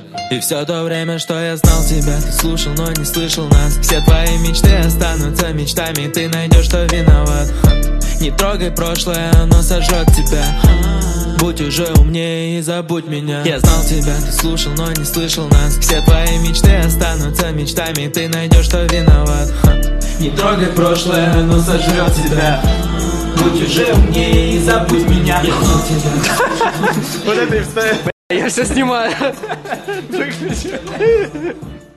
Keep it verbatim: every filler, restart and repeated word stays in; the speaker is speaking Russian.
И все то время, что я знал тебя, ты слушал, но не слышал нас. Все твои мечты останутся мечтами, ты найдешь, что виноват. Не трогай прошлое, оно сожжет тебя. Будь уже умнее и забудь меня. Я знал тебя, ты слушал, но не слышал нас. Все твои мечты останутся мечтами, ты найдешь, что виноват. Не трогай прошлое, оно сожрет тебя. Будь уже умнее и забудь меня. Я знал тебя. Вот это и вставь. Я все снимаю. Выключи.